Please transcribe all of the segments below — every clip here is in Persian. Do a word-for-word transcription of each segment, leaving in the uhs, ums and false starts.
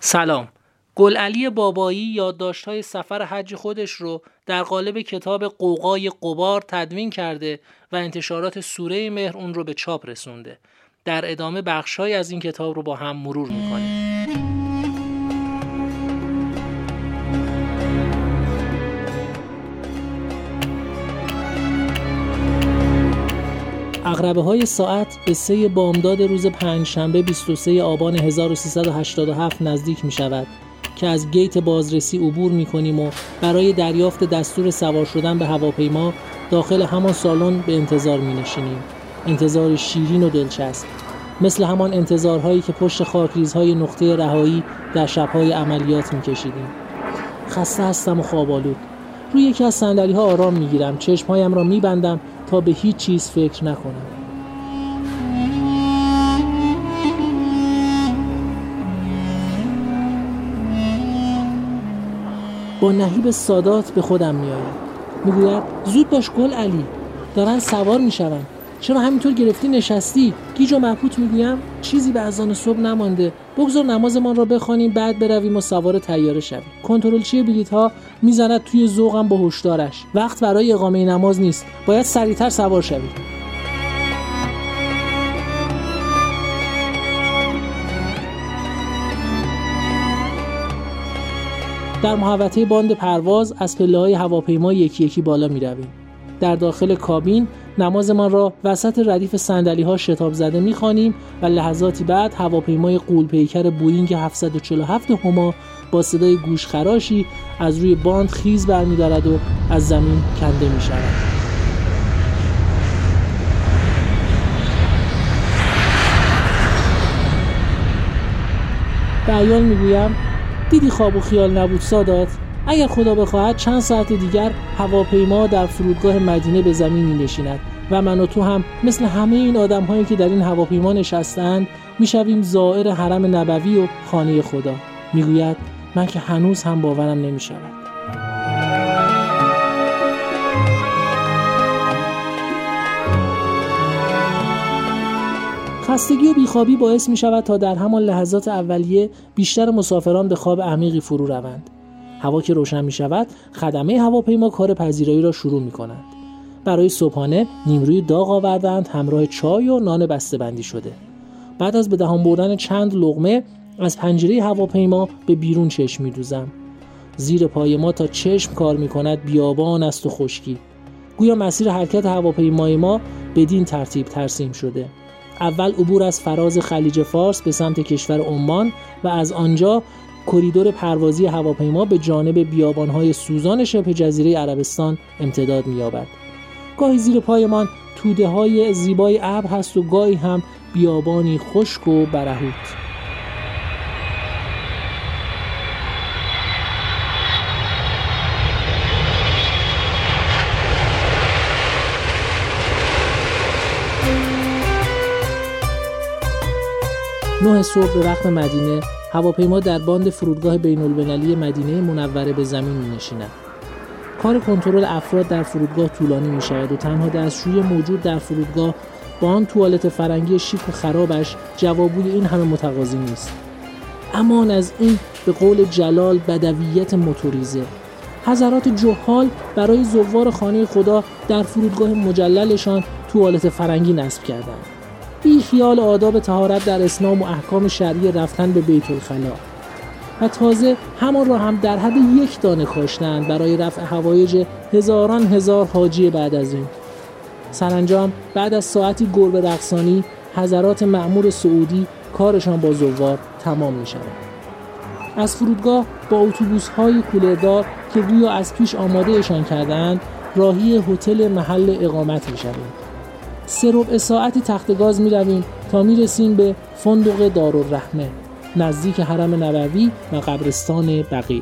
سلام. گلعلی بابایی یادداشت‌های سفر حج خودش رو در قالب کتاب غوغای غبار تدوین کرده و انتشارات سوره مهر اون رو به چاپ رسونده. در ادامه بخش‌هایی از این کتاب رو با هم مرور می‌کنیم. عقربه‌های ساعت به سه بامداد روز پنجشنبه بیست و سوم آبان هزار و سیصد و هشتاد و هفت نزدیک می شود که از گیت بازرسی عبور می کنیم و برای دریافت دستور سوار شدن به هواپیما داخل همان سالن به انتظار می نشینیم. انتظار شیرین و دلچسب، مثل همان انتظارهایی که پشت خاکریزهای نقطه رهایی در شب‌های عملیات می کشیدیم. خسته هستم و خواب‌آلود. روی یکی از صندلی‌ها آرام می‌گیرم، چشم‌هایم را می‌بندم تا به هیچ چیز فکر نکنم. با نهیب سادات به خودم می‌آید. می‌گوید زود باش گل علی، دارن سوار می‌شوند. چرا همینطور گرفتی نشستی؟ گیج و مبهوت میگویم چیزی به اذان صبح نمانده، بگذار نمازمان را بخوانیم بعد برویم و سوار طیاره شویم. کنترلچی بلیط‌ها میزند توی ذوقم با هشدارش وقت برای اقامه نماز نیست، باید سریعتر سوار شوید. در محوطه باند پرواز از پله‌های هواپیما یکی یکی بالا می‌رویم. در داخل کابین نمازمان را وسط ردیف صندلی‌ها شتاب زده می‌خوانیم و لحظاتی بعد هواپیمای غول‌پیکر بوئینگ هفتصد و چهل و هفت هما با صدای گوشخراشی از روی باند خیز برمی‌دارد و از زمین کنده می‌شود. به عیال می‌گویم دیدی خواب و خیال نبود سادات؟ اگر خدا بخواهد چند ساعت دیگر هواپیما در فرودگاه مدینه به زمین می‌نشیند و من و تو هم مثل همه این آدم‌هایی که در این هواپیما نشستند می‌شویم زائر حرم نبوی و خانه خدا. میگوید من که هنوز هم باورم نمی‌شود. خستگی و بیخوابی باعث می‌شود تا در همان لحظات اولیه بیشتر مسافران به خواب عمیقی فرو روند. هوا که روشن می شود، خدمه هواپیما کار پذیرایی را شروع می کنند. برای صبحانه نیمروی داغ آوردند همراه چای و نان بسته‌بندی شده. بعد از به دهان بردن چند لقمه از پنجره هواپیما به بیرون چشم می دوزم. زیر پای ما تا چشم کار می کند بیابان است و خشکی. گویا مسیر حرکت هواپیمای ما بدین ترتیب ترسیم شده. اول عبور از فراز خلیج فارس به سمت کشور عمان و از آنجا کریدور پروازی هواپیما به جانب بیابان‌های سوزان شبه جزیره عربستان امتداد می‌یابد. گاهی زیر پایمان توده‌های زیبای ابر هست و گاهی هم بیابانی خشک و برهوت. نه صبح به وقت مدینه هواپیما در باند فرودگاه بین‌المللی مدینه منوره به زمین می‌نشیند. کار کنترل افراد در فرودگاه طولانی می‌شود و تنها دستشویی موجود در فرودگاه با آن توالت فرنگی شیک و خرابش جوابگوی این همه متقاضی نیست. امان از این به قول جلال بدویت موتوریزه. حضرات جهال برای زوار خانه خدا در فرودگاه مجللشان توالت فرنگی نصب کردند. بی خیال آداب طهارت در اسلام و احکام شرعی رفتن به بیت الخلا و تازه همان را هم در حد یک دانه کاشتند برای رفع حوایج هزاران هزار حاجی بعد از این. سرانجام بعد از ساعتی گربه رقصانی حضرات مأمور سعودی کارشان با زوار تمام می شود. از فرودگاه با اتوبوس‌های کولردار که گویا از پیش آمادهشان کردند راهی هتل محل اقامت می شویم. سه ربع ساعتی تخت گاز می رویم تا می رسیم به فندق دارالرحمه نزدیک حرم نبوی و قبرستان بقیع.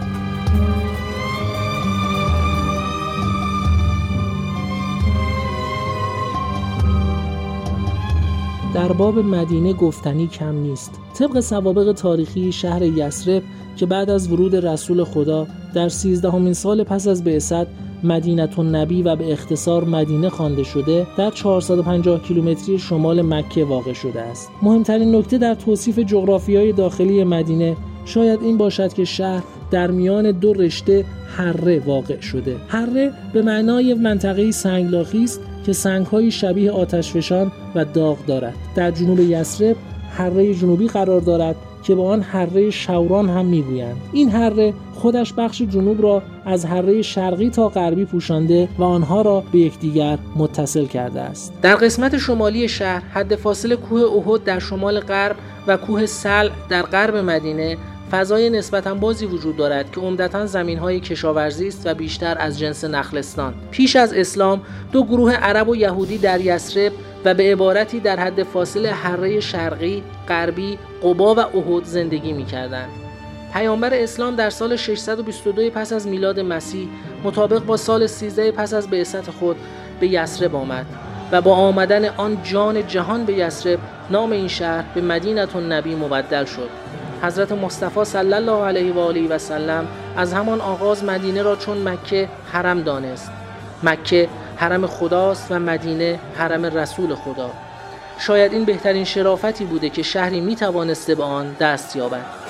در باب مدینه گفتنی کم نیست. طبق سوابق تاریخی شهر یثرب که بعد از ورود رسول خدا در سیزدهمین سال پس از بعثت مدینه النبی و به اختصار مدینه خوانده شده، در چهارصد و پنجاه کیلومتری شمال مکه واقع شده است. مهمترین نکته در توصیف جغرافیای داخلی مدینه شاید این باشد که شهر در میان دو رشته حره واقع شده. حره به معنای منطقه سنگلاخی است که سنگ‌های شبیه آتشفشان و داغ دارد. در جنوب یثرب حره جنوبی قرار دارد که به آن حره شوران هم میگویند. این حره خودش بخش جنوب را از حره شرقی تا غربی پوشانده و آنها را به یکدیگر متصل کرده است. در قسمت شمالی شهر حد فاصل کوه احد در شمال غرب و کوه سلع در غرب مدینه فضای نسبتاً بازی وجود دارد که عمدتاً زمین‌های کشاورزی است و بیشتر از جنس نخلستان. پیش از اسلام دو گروه عرب و یهودی در یثرب و به عبارتی در حد فاصل حره شرقی، غربی، قبا و احد زندگی می‌کردند. پیامبر اسلام در سال ششصد و بیست و دو پس از میلاد مسیح مطابق با سال سیزده پس از بعثت خود به یثرب آمد و با آمدن آن جان جهان به یثرب نام این شهر به مدینه النبی مبدل شد. حضرت مصطفی صلی الله علیه و آله و سلم از همان آغاز مدینه را چون مکه حرم دانست. مکه حرم خداست و مدینه حرم رسول خدا. شاید این بهترین شرافتی بوده که شهری می توانسته به آن دست یابد.